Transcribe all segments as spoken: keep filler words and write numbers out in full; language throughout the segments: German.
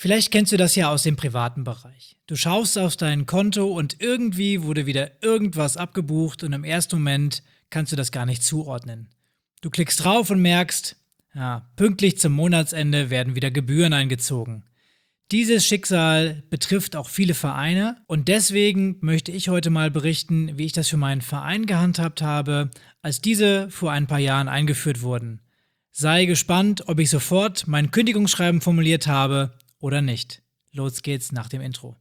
Vielleicht kennst du das ja aus dem privaten Bereich. Du schaust auf dein Konto und irgendwie wurde wieder irgendwas abgebucht und im ersten Moment kannst du das gar nicht zuordnen. Du klickst drauf und merkst, ja, pünktlich zum Monatsende werden wieder Gebühren eingezogen. Dieses Schicksal betrifft auch viele Vereine und deswegen möchte ich heute mal berichten, wie ich das für meinen Verein gehandhabt habe, als diese vor ein paar Jahren eingeführt wurden. Sei gespannt, ob ich sofort mein Kündigungsschreiben formuliert habe oder nicht. Los geht's nach dem Intro.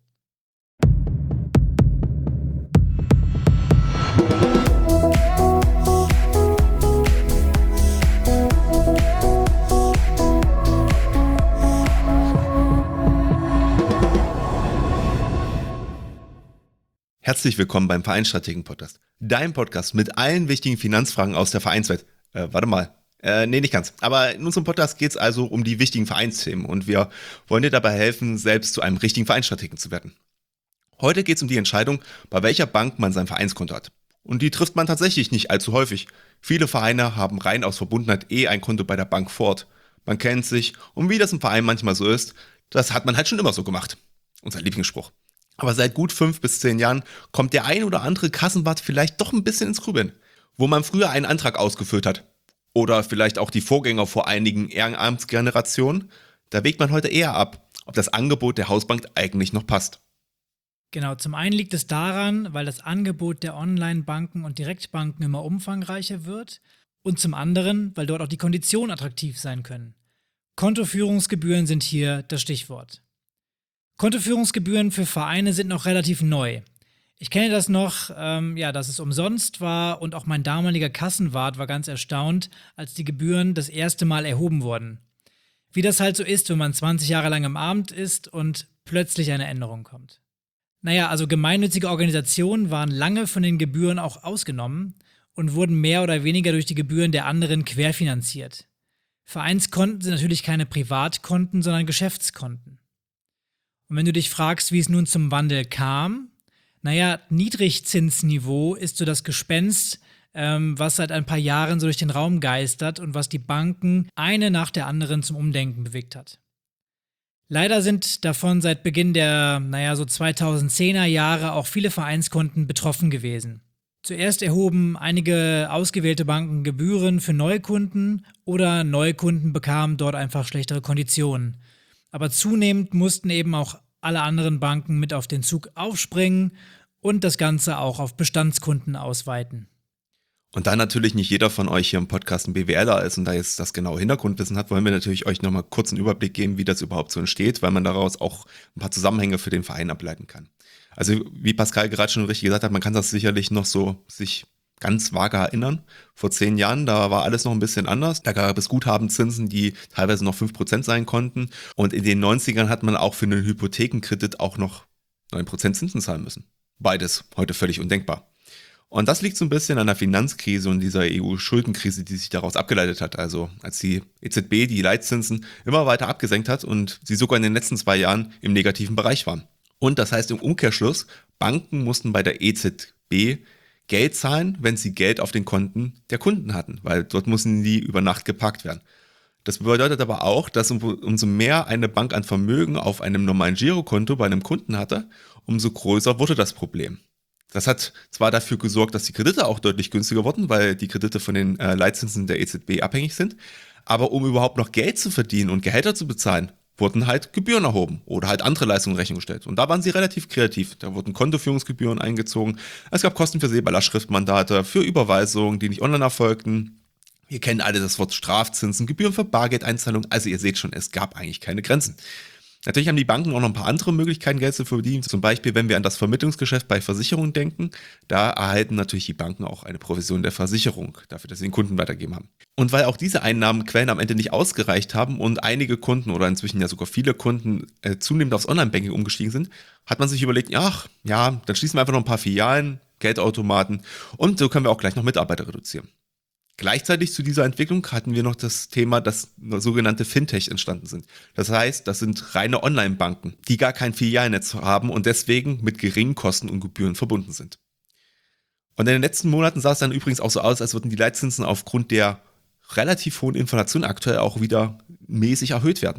Herzlich willkommen beim Vereinsstrategen-Podcast. Dein Podcast mit allen wichtigen Finanzfragen aus der Vereinswelt. Äh, warte mal. Äh, nee, nicht ganz. Aber in unserem Podcast geht es also um die wichtigen Vereinsthemen und wir wollen dir dabei helfen, selbst zu einem richtigen Vereinsstrategen zu werden. Heute geht es um die Entscheidung, bei welcher Bank man sein Vereinskonto hat. Und die trifft man tatsächlich nicht allzu häufig. Viele Vereine haben rein aus Verbundenheit eh ein Konto bei der Bank vor Ort. Man kennt sich und wie das im Verein manchmal so ist, das hat man halt schon immer so gemacht. Unser Lieblingsspruch. Aber seit gut fünf bis zehn Jahren kommt der ein oder andere Kassenwart vielleicht doch ein bisschen ins Grübeln. Wo man früher einen Antrag ausgefüllt hat, oder vielleicht auch die Vorgänger vor einigen Ehrenamtsgenerationen, da wägt man heute eher ab, ob das Angebot der Hausbank eigentlich noch passt. Genau, zum einen liegt es daran, weil das Angebot der Online-Banken und Direktbanken immer umfangreicher wird und zum anderen, weil dort auch die Konditionen attraktiv sein können. Kontoführungsgebühren sind hier das Stichwort. Kontoführungsgebühren für Vereine sind noch relativ neu. Ich kenne das noch, ähm, ja, dass es umsonst war und auch mein damaliger Kassenwart war ganz erstaunt, als die Gebühren das erste Mal erhoben wurden. Wie das halt so ist, wenn man zwanzig Jahre lang im Amt ist und plötzlich eine Änderung kommt. Naja, also gemeinnützige Organisationen waren lange von den Gebühren auch ausgenommen und wurden mehr oder weniger durch die Gebühren der anderen querfinanziert. Vereinskonten sind natürlich keine Privatkonten, sondern Geschäftskonten. Und wenn du dich fragst, wie es nun zum Wandel kam, naja, Niedrigzinsniveau ist so das Gespenst, ähm, was seit ein paar Jahren so durch den Raum geistert und was die Banken eine nach der anderen zum Umdenken bewegt hat. Leider sind davon seit Beginn der, naja, so zweitausendzehner Jahre auch viele Vereinskonten betroffen gewesen. Zuerst erhoben einige ausgewählte Banken Gebühren für Neukunden oder Neukunden bekamen dort einfach schlechtere Konditionen. Aber zunehmend mussten eben auch alle anderen Banken mit auf den Zug aufspringen und das Ganze auch auf Bestandskunden ausweiten. Und da natürlich nicht jeder von euch hier im Podcast ein BWLer ist und da jetzt das genaue Hintergrundwissen hat, wollen wir natürlich euch nochmal kurz einen Überblick geben, wie das überhaupt so entsteht, weil man daraus auch ein paar Zusammenhänge für den Verein ableiten kann. Also wie Pascal gerade schon richtig gesagt hat, man kann das sicherlich noch so sich ganz vage erinnern. Vor zehn Jahren, da war alles noch ein bisschen anders. Da gab es Guthabenzinsen, die teilweise noch fünf Prozent sein konnten. Und in den neunzigern hat man auch für einen Hypothekenkredit auch noch neun Prozent Zinsen zahlen müssen. Beides heute völlig undenkbar. Und das liegt so ein bisschen an der Finanzkrise und dieser E U-Schuldenkrise, die sich daraus abgeleitet hat. Also als die E Z B die Leitzinsen immer weiter abgesenkt hat und sie sogar in den letzten zwei Jahren im negativen Bereich waren. Und das heißt im Umkehrschluss, Banken mussten bei der E Z B Geld zahlen, wenn sie Geld auf den Konten der Kunden hatten, weil dort mussten die über Nacht geparkt werden. Das bedeutet aber auch, dass umso mehr eine Bank an Vermögen auf einem normalen Girokonto bei einem Kunden hatte, umso größer wurde das Problem. Das hat zwar dafür gesorgt, dass die Kredite auch deutlich günstiger wurden, weil die Kredite von den äh, Leitzinsen der E Z B abhängig sind, aber um überhaupt noch Geld zu verdienen und Gehälter zu bezahlen, wurden halt Gebühren erhoben oder halt andere Leistungen in Rechnung gestellt. Und da waren sie relativ kreativ. Da wurden Kontoführungsgebühren eingezogen. Es gab Kosten für SEPA-Lastschriftmandate, für Überweisungen, die nicht online erfolgten. Wir kennen alle das Wort Strafzinsen, Gebühren für Bargeldeinzahlungen. Also ihr seht schon, es gab eigentlich keine Grenzen. Natürlich haben die Banken auch noch ein paar andere Möglichkeiten, Geld zu verdienen. Zum Beispiel, wenn wir an das Vermittlungsgeschäft bei Versicherungen denken, da erhalten natürlich die Banken auch eine Provision der Versicherung, dafür, dass sie den Kunden weitergeben haben. Und weil auch diese Einnahmenquellen am Ende nicht ausgereicht haben und einige Kunden oder inzwischen ja sogar viele Kunden äh, zunehmend aufs Online-Banking umgestiegen sind, hat man sich überlegt, ach ja, dann schließen wir einfach noch ein paar Filialen, Geldautomaten und so können wir auch gleich noch Mitarbeiter reduzieren. Gleichzeitig zu dieser Entwicklung hatten wir noch das Thema, dass sogenannte Fintech entstanden sind. Das heißt, das sind reine Online-Banken, die gar kein Filialnetz haben und deswegen mit geringen Kosten und Gebühren verbunden sind. Und in den letzten Monaten sah es dann übrigens auch so aus, als würden die Leitzinsen aufgrund der relativ hohen Inflation aktuell auch wieder mäßig erhöht werden.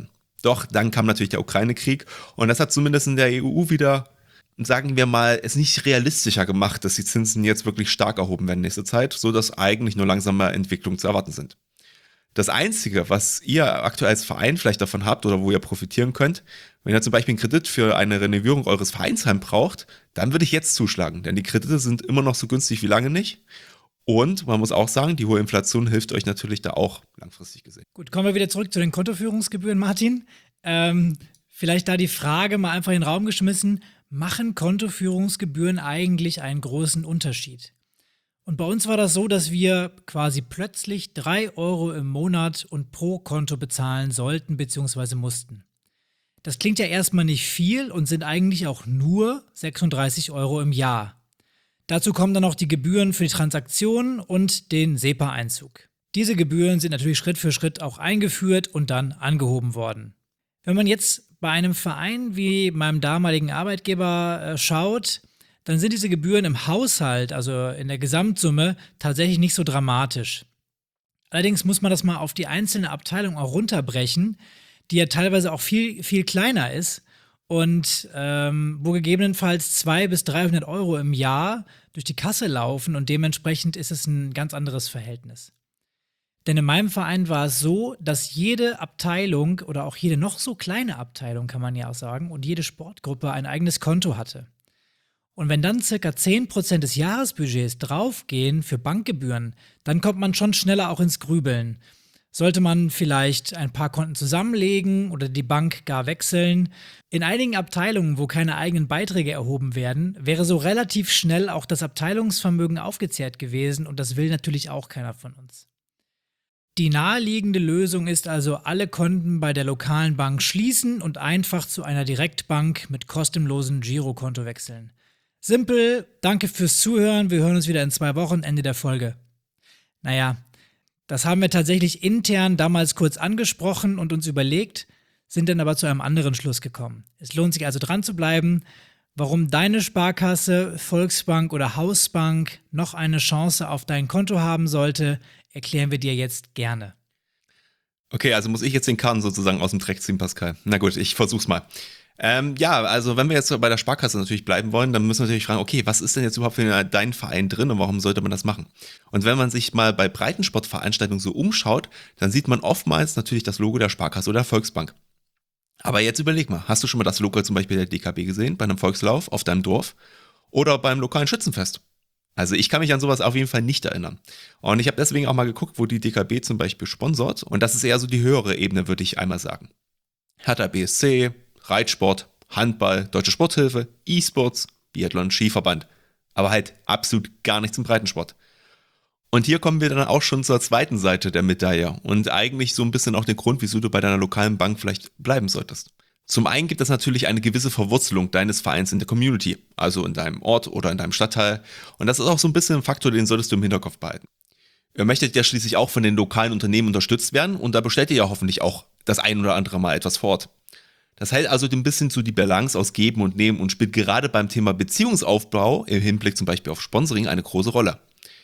Doch dann kam natürlich der Ukraine-Krieg und das hat zumindest in der E U wieder, sagen wir mal, es nicht realistischer gemacht, dass die Zinsen jetzt wirklich stark erhoben werden in nächster Zeit, sodass eigentlich nur langsame Entwicklungen zu erwarten sind. Das Einzige, was ihr aktuell als Verein vielleicht davon habt oder wo ihr profitieren könnt, wenn ihr zum Beispiel einen Kredit für eine Renovierung eures Vereinsheim braucht, dann würde ich jetzt zuschlagen, denn die Kredite sind immer noch so günstig wie lange nicht. Und man muss auch sagen, die hohe Inflation hilft euch natürlich da auch langfristig gesehen. Gut, kommen wir wieder zurück zu den Kontoführungsgebühren, Martin. Ähm, vielleicht da die Frage mal einfach in den Raum geschmissen, machen Kontoführungsgebühren eigentlich einen großen Unterschied? Und bei uns war das so, dass wir quasi plötzlich drei Euro im Monat und pro Konto bezahlen sollten bzw. mussten. Das klingt ja erstmal nicht viel und sind eigentlich auch nur sechsunddreißig Euro im Jahr. Dazu kommen dann noch die Gebühren für die Transaktionen und den SEPA-Einzug. Diese Gebühren sind natürlich Schritt für Schritt auch eingeführt und dann angehoben worden. Wenn man jetzt bei einem Verein wie meinem damaligen Arbeitgeber äh, schaut, dann sind diese Gebühren im Haushalt, also in der Gesamtsumme, tatsächlich nicht so dramatisch. Allerdings muss man das mal auf die einzelne Abteilung auch runterbrechen, die ja teilweise auch viel, viel kleiner ist und ähm, wo gegebenenfalls zweihundert bis dreihundert Euro im Jahr durch die Kasse laufen und dementsprechend ist es ein ganz anderes Verhältnis. Denn in meinem Verein war es so, dass jede Abteilung oder auch jede noch so kleine Abteilung, kann man ja auch sagen, und jede Sportgruppe ein eigenes Konto hatte. Und wenn dann circa zehn Prozent des Jahresbudgets draufgehen für Bankgebühren, dann kommt man schon schneller auch ins Grübeln. Sollte man vielleicht ein paar Konten zusammenlegen oder die Bank gar wechseln? In einigen Abteilungen, wo keine eigenen Beiträge erhoben werden, wäre so relativ schnell auch das Abteilungsvermögen aufgezehrt gewesen und das will natürlich auch keiner von uns. Die naheliegende Lösung ist also, alle Konten bei der lokalen Bank schließen und einfach zu einer Direktbank mit kostenlosem Girokonto wechseln. Simpel, danke fürs Zuhören, wir hören uns wieder in zwei Wochen, Ende der Folge. Naja, das haben wir tatsächlich intern damals kurz angesprochen und uns überlegt, sind dann aber zu einem anderen Schluss gekommen. Es lohnt sich also dran zu bleiben. Warum deine Sparkasse, Volksbank oder Hausbank noch eine Chance auf dein Konto haben sollte, erklären wir dir jetzt gerne. Okay, also muss ich jetzt den Kahn sozusagen aus dem Dreck ziehen, Pascal. Na gut, ich versuch's mal. Ähm, ja, also wenn wir jetzt bei der Sparkasse natürlich bleiben wollen, dann müssen wir natürlich fragen, okay, was ist denn jetzt überhaupt für dein Verein drin und warum sollte man das machen? Und wenn man sich mal bei Breitensportveranstaltungen so umschaut, dann sieht man oftmals natürlich das Logo der Sparkasse oder der Volksbank. Aber jetzt überleg mal, hast du schon mal das Logo zum Beispiel der D K B gesehen, bei einem Volkslauf auf deinem Dorf oder beim lokalen Schützenfest? Also ich kann mich an sowas auf jeden Fall nicht erinnern. Und ich habe deswegen auch mal geguckt, wo die D K B zum Beispiel sponsort und das ist eher so die höhere Ebene, würde ich einmal sagen. Hertha B S C, Reitsport, Handball, Deutsche Sporthilfe, E-Sports, Biathlon, Skiverband. Aber halt absolut gar nichts im Breitensport. Und hier kommen wir dann auch schon zur zweiten Seite der Medaille und eigentlich so ein bisschen auch den Grund, wieso du bei deiner lokalen Bank vielleicht bleiben solltest. Zum einen gibt es natürlich eine gewisse Verwurzelung deines Vereins in der Community, also in deinem Ort oder in deinem Stadtteil. Und das ist auch so ein bisschen ein Faktor, den solltest du im Hinterkopf behalten. Ihr möchtet ja schließlich auch von den lokalen Unternehmen unterstützt werden und da bestellt ihr ja hoffentlich auch das ein oder andere Mal etwas vor Ort. Das hält also ein bisschen so die Balance aus Geben und Nehmen und spielt gerade beim Thema Beziehungsaufbau im Hinblick zum Beispiel auf Sponsoring eine große Rolle.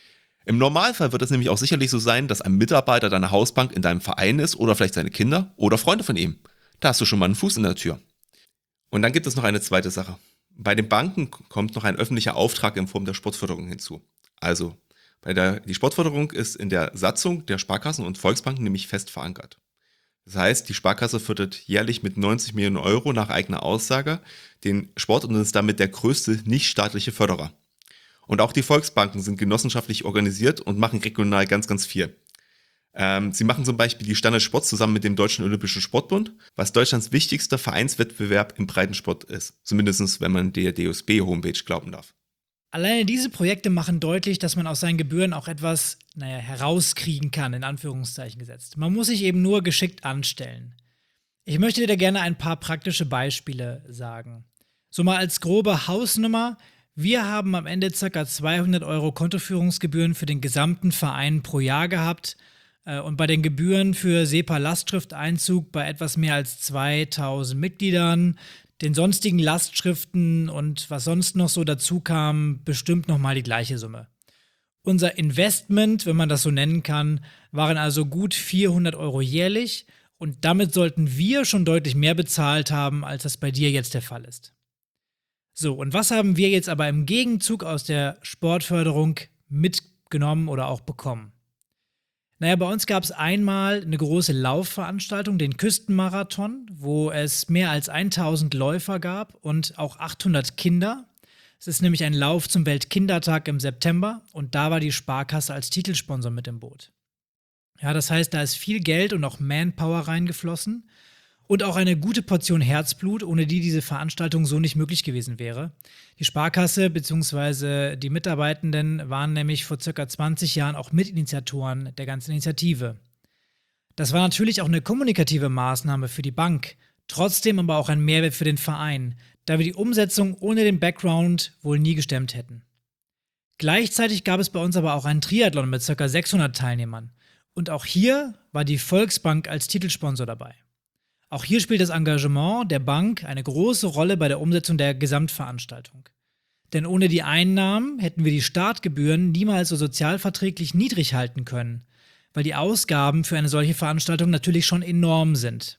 Im Normalfall wird es nämlich auch sicherlich so sein, dass ein Mitarbeiter deiner Hausbank in deinem Verein ist oder vielleicht seine Kinder oder Freunde von ihm. Da hast du schon mal einen Fuß in der Tür. Und dann gibt es noch eine zweite Sache. Bei den Banken kommt noch ein öffentlicher Auftrag in Form der Sportförderung hinzu. Also, bei der, die Sportförderung ist in der Satzung der Sparkassen und Volksbanken nämlich fest verankert. Das heißt, die Sparkasse fördert jährlich mit neunzig Millionen Euro nach eigener Aussage den Sport und ist damit der größte nichtstaatliche Förderer. Und auch die Volksbanken sind genossenschaftlich organisiert und machen regional ganz, ganz viel. Ähm, sie machen zum Beispiel die Standard Sport zusammen mit dem Deutschen Olympischen Sportbund, was Deutschlands wichtigster Vereinswettbewerb im Breitensport ist. Zumindest wenn man der D O S B-Homepage glauben darf. Alleine diese Projekte machen deutlich, dass man aus seinen Gebühren auch etwas, naja, herauskriegen kann, in Anführungszeichen gesetzt. Man muss sich eben nur geschickt anstellen. Ich möchte dir da gerne ein paar praktische Beispiele sagen. So mal als grobe Hausnummer: Wir haben am Ende ca. zweihundert Euro Kontoführungsgebühren für den gesamten Verein pro Jahr gehabt äh, und bei den Gebühren für SEPA-Lastschrifteinzug bei etwas mehr als zweitausend Mitgliedern, den sonstigen Lastschriften und was sonst noch so dazu kam, bestimmt nochmal die gleiche Summe. Unser Investment, wenn man das so nennen kann, waren also gut vierhundert Euro jährlich Und damit sollten wir schon deutlich mehr bezahlt haben, als das bei dir jetzt der Fall ist. So, und was haben wir jetzt aber im Gegenzug aus der Sportförderung mitgenommen oder auch bekommen? Naja, bei uns gab es einmal eine große Laufveranstaltung, den Küstenmarathon, wo es mehr als tausend Läufer gab und auch achthundert Kinder. Es ist nämlich ein Lauf zum Weltkindertag im September und da war die Sparkasse als Titelsponsor mit im Boot. Ja, das heißt, da ist viel Geld und auch Manpower reingeflossen und auch eine gute Portion Herzblut, ohne die diese Veranstaltung so nicht möglich gewesen wäre. Die Sparkasse bzw. die Mitarbeitenden waren nämlich vor circa zwanzig Jahren auch Mitinitiatoren der ganzen Initiative. Das war natürlich auch eine kommunikative Maßnahme für die Bank, trotzdem aber auch ein Mehrwert für den Verein, da wir die Umsetzung ohne den Background wohl nie gestemmt hätten. Gleichzeitig gab es bei uns aber auch einen Triathlon mit ca. sechshundert Teilnehmern. Und auch hier war die Volksbank als Titelsponsor dabei. Auch hier spielt das Engagement der Bank eine große Rolle bei der Umsetzung der Gesamtveranstaltung. Denn ohne die Einnahmen hätten wir die Startgebühren niemals so sozialverträglich niedrig halten können, weil die Ausgaben für eine solche Veranstaltung natürlich schon enorm sind.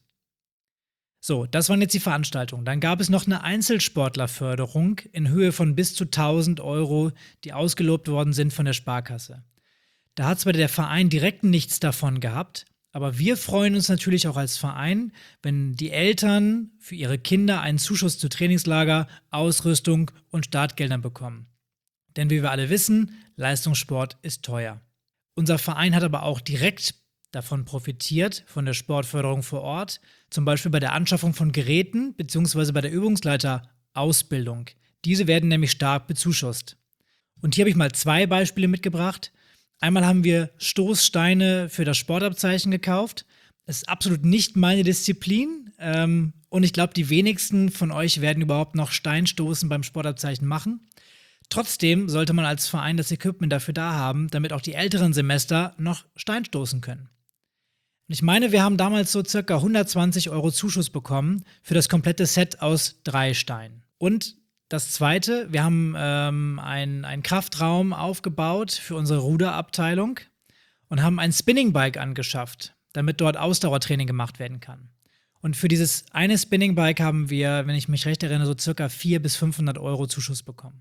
So, das waren jetzt die Veranstaltungen. Dann gab es noch eine Einzelsportlerförderung in Höhe von bis zu tausend Euro, die ausgelobt worden sind von der Sparkasse. Da hat zwar der Verein direkt nichts davon gehabt, aber wir freuen uns natürlich auch als Verein, wenn die Eltern für ihre Kinder einen Zuschuss zu Trainingslager, Ausrüstung und Startgeldern bekommen. Denn wie wir alle wissen, Leistungssport ist teuer. Unser Verein hat aber auch direkt davon profitiert, von der Sportförderung vor Ort, zum Beispiel bei der Anschaffung von Geräten bzw. bei der Übungsleiterausbildung. Diese werden nämlich stark bezuschusst. Und hier habe ich mal zwei Beispiele mitgebracht. Einmal haben wir Stoßsteine für das Sportabzeichen gekauft. Das ist absolut nicht meine Disziplin. Ähm, und ich glaube, die wenigsten von euch werden überhaupt noch Steinstoßen beim Sportabzeichen machen. Trotzdem sollte man als Verein das Equipment dafür da haben, damit auch die älteren Semester noch Steinstoßen können. Und ich meine, wir haben damals so circa hundertzwanzig Euro Zuschuss bekommen für das komplette Set aus drei Steinen. Und das Zweite, wir haben ähm, einen, einen Kraftraum aufgebaut für unsere Ruderabteilung und haben ein Spinningbike angeschafft, damit dort Ausdauertraining gemacht werden kann. Und für dieses eine Spinningbike haben wir, wenn ich mich recht erinnere, so circa vierhundert bis fünfhundert Euro Zuschuss bekommen.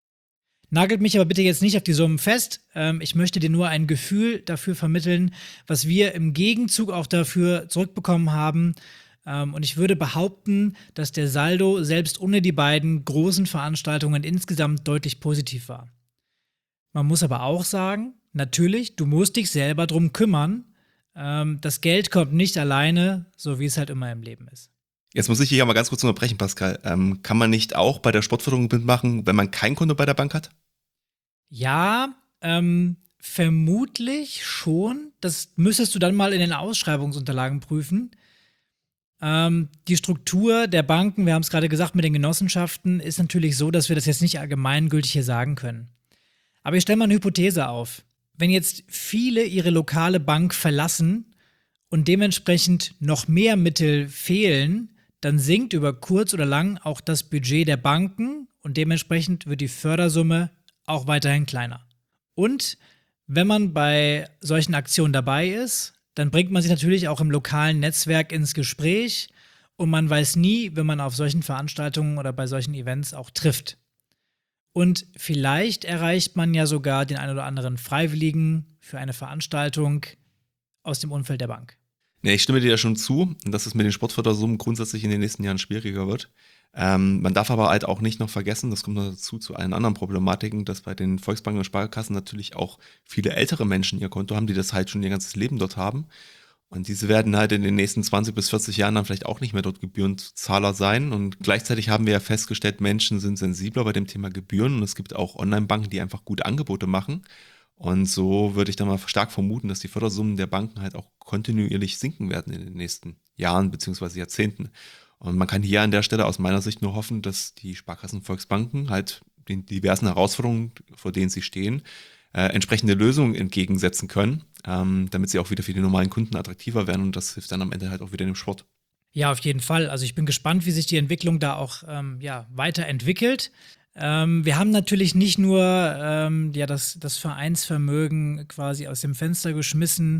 Nagelt mich aber bitte jetzt nicht auf die Summen fest. Ähm, ich möchte dir nur ein Gefühl dafür vermitteln, was wir im Gegenzug auch dafür zurückbekommen haben. Ähm, und ich würde behaupten, dass der Saldo selbst ohne die beiden großen Veranstaltungen insgesamt deutlich positiv war. Man muss aber auch sagen, natürlich, du musst dich selber drum kümmern. Ähm, das Geld kommt nicht alleine, so wie es halt immer im Leben ist. Jetzt muss ich hier mal ganz kurz unterbrechen, Pascal. Ähm, kann man nicht auch bei der Sportförderung mitmachen, wenn man kein Konto bei der Bank hat? Ja, ähm, vermutlich schon. Das müsstest du dann mal in den Ausschreibungsunterlagen prüfen. Ähm, die Struktur der Banken, wir haben es gerade gesagt, mit den Genossenschaften, ist natürlich so, dass wir das jetzt nicht allgemeingültig hier sagen können. Aber ich stelle mal eine Hypothese auf. Wenn jetzt viele ihre lokale Bank verlassen und dementsprechend noch mehr Mittel fehlen, dann sinkt über kurz oder lang auch das Budget der Banken und dementsprechend wird die Fördersumme auch weiterhin kleiner. Und wenn man bei solchen Aktionen dabei ist, dann bringt man sich natürlich auch im lokalen Netzwerk ins Gespräch und man weiß nie, wenn man auf solchen Veranstaltungen oder bei solchen Events auch trifft. Und vielleicht erreicht man ja sogar den einen oder anderen Freiwilligen für eine Veranstaltung aus dem Umfeld der Bank. Nee, ich stimme dir ja schon zu, dass es mit den Sportfördersummen grundsätzlich in den nächsten Jahren schwieriger wird. Ähm, man darf aber halt auch nicht noch vergessen, das kommt noch dazu zu allen anderen Problematiken, dass bei den Volksbanken und Sparkassen natürlich auch viele ältere Menschen ihr Konto haben, die das halt schon ihr ganzes Leben dort haben. Und diese werden halt in den nächsten zwanzig bis vierzig Jahren dann vielleicht auch nicht mehr dort Gebührenzahler sein. Und gleichzeitig haben wir ja festgestellt, Menschen sind sensibler bei dem Thema Gebühren und es gibt auch Online-Banken, die einfach gute Angebote machen. Und so würde ich dann mal stark vermuten, dass die Fördersummen der Banken halt auch kontinuierlich sinken werden in den nächsten Jahren bzw. Jahrzehnten. Und man kann hier an der Stelle aus meiner Sicht nur hoffen, dass die Sparkassen und Volksbanken halt den diversen Herausforderungen, vor denen sie stehen, äh, entsprechende Lösungen entgegensetzen können, ähm, damit sie auch wieder für die normalen Kunden attraktiver werden. Und das hilft dann am Ende halt auch wieder dem Sport. Ja, auf jeden Fall. Also ich bin gespannt, wie sich die Entwicklung da auch ähm, ja, weiterentwickelt. Ähm, wir haben natürlich nicht nur ähm, ja, das, das Vereinsvermögen quasi aus dem Fenster geschmissen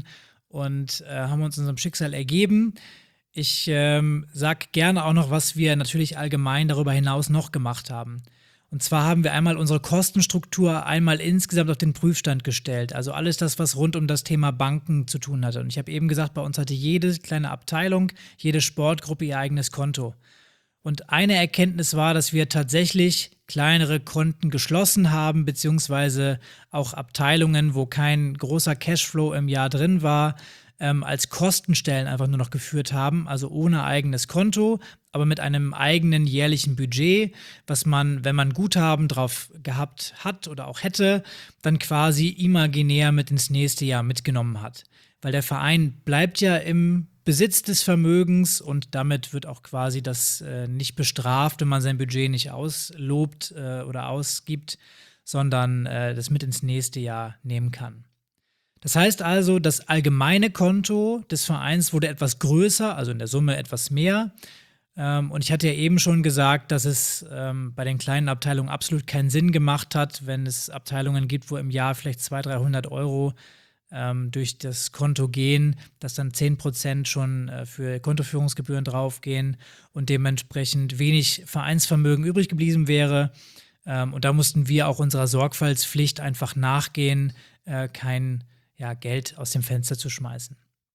und äh, haben uns unserem Schicksal ergeben. Ich ähm, sag gerne auch noch, was wir natürlich allgemein darüber hinaus noch gemacht haben. Und zwar haben wir einmal unsere Kostenstruktur einmal insgesamt auf den Prüfstand gestellt. Also alles das, was rund um das Thema Banken zu tun hatte. Und ich habe eben gesagt, bei uns hatte jede kleine Abteilung, jede Sportgruppe ihr eigenes Konto. Und eine Erkenntnis war, dass wir tatsächlich kleinere Konten geschlossen haben, beziehungsweise auch Abteilungen, wo kein großer Cashflow im Jahr drin war, ähm, als Kostenstellen einfach nur noch geführt haben, also ohne eigenes Konto, aber mit einem eigenen jährlichen Budget, was man, wenn man Guthaben drauf gehabt hat oder auch hätte, dann quasi imaginär mit ins nächste Jahr mitgenommen hat. Weil der Verein bleibt ja im Besitz des Vermögens und damit wird auch quasi das äh, nicht bestraft, wenn man sein Budget nicht auslobt äh, oder ausgibt, sondern äh, das mit ins nächste Jahr nehmen kann. Das heißt also, das allgemeine Konto des Vereins wurde etwas größer, also in der Summe etwas mehr. Ähm, und ich hatte ja eben schon gesagt, dass es ähm, bei den kleinen Abteilungen absolut keinen Sinn gemacht hat, wenn es Abteilungen gibt, wo im Jahr vielleicht zweihundert, dreihundert Euro ähm, durch das Konto gehen, dass dann zehn Prozent schon äh, für Kontoführungsgebühren draufgehen und dementsprechend wenig Vereinsvermögen übrig geblieben wäre. Ähm, und da mussten wir auch unserer Sorgfaltspflicht einfach nachgehen, äh, kein ja, Geld aus dem Fenster zu schmeißen.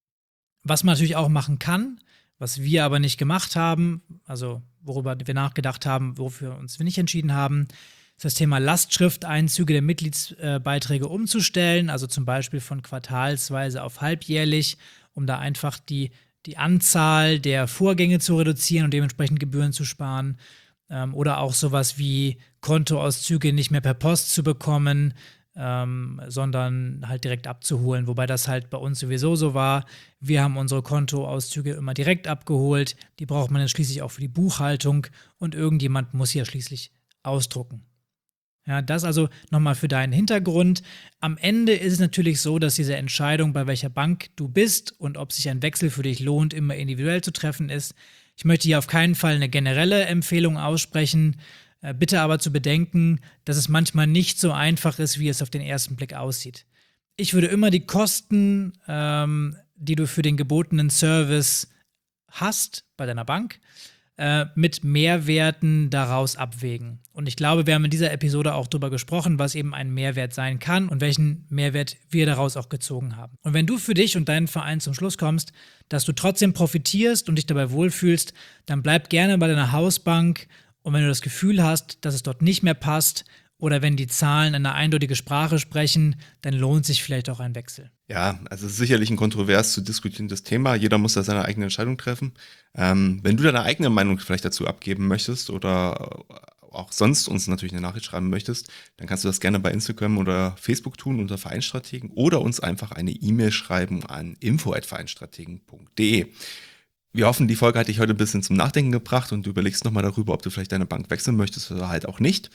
Was man natürlich auch machen kann, was wir aber nicht gemacht haben, also worüber wir nachgedacht haben, wofür wir uns nicht entschieden haben, ist das Thema Lastschrifteinzüge der Mitgliedsbeiträge umzustellen, also zum Beispiel von quartalsweise auf halbjährlich, um da einfach die, die Anzahl der Vorgänge zu reduzieren und dementsprechend Gebühren zu sparen. Ähm, oder auch sowas wie Kontoauszüge nicht mehr per Post zu bekommen, Ähm, sondern halt direkt abzuholen, wobei das halt bei uns sowieso so war. Wir haben unsere Kontoauszüge immer direkt abgeholt, die braucht man dann schließlich auch für die Buchhaltung und irgendjemand muss ja schließlich ausdrucken. Ja, das also nochmal für deinen Hintergrund. Am Ende ist es natürlich so, dass diese Entscheidung, bei welcher Bank du bist und ob sich ein Wechsel für dich lohnt, immer individuell zu treffen ist. Ich möchte hier auf keinen Fall eine generelle Empfehlung aussprechen. Bitte aber zu bedenken, dass es manchmal nicht so einfach ist, wie es auf den ersten Blick aussieht. Ich würde immer die Kosten, ähm, die du für den gebotenen Service hast bei deiner Bank, äh, mit Mehrwerten daraus abwägen. Und ich glaube, wir haben in dieser Episode auch darüber gesprochen, was eben ein Mehrwert sein kann und welchen Mehrwert wir daraus auch gezogen haben. Und wenn du für dich und deinen Verein zum Schluss kommst, dass du trotzdem profitierst und dich dabei wohlfühlst, dann bleib gerne bei deiner Hausbank. Und wenn du das Gefühl hast, dass es dort nicht mehr passt oder wenn die Zahlen eine eindeutige Sprache sprechen, dann lohnt sich vielleicht auch ein Wechsel. Ja, also es ist sicherlich ein kontrovers zu diskutierendes Thema. Jeder muss da seine eigene Entscheidung treffen. Ähm, wenn du deine eigene Meinung vielleicht dazu abgeben möchtest oder auch sonst uns natürlich eine Nachricht schreiben möchtest, dann kannst du das gerne bei Instagram oder Facebook tun unter Vereinsstrategen oder uns einfach eine E-Mail schreiben an info at vereinsstrategen punkt de. Wir hoffen, die Folge hat dich heute ein bisschen zum Nachdenken gebracht und du überlegst nochmal darüber, ob du vielleicht deine Bank wechseln möchtest oder halt auch nicht.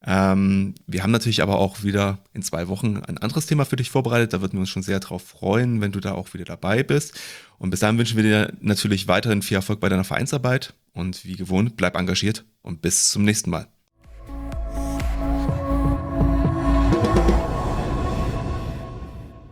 Ähm, wir haben natürlich aber auch wieder in zwei Wochen ein anderes Thema für dich vorbereitet. Da würden wir uns schon sehr drauf freuen, wenn du da auch wieder dabei bist. Und bis dahin wünschen wir dir natürlich weiterhin viel Erfolg bei deiner Vereinsarbeit. Und wie gewohnt, bleib engagiert und bis zum nächsten Mal.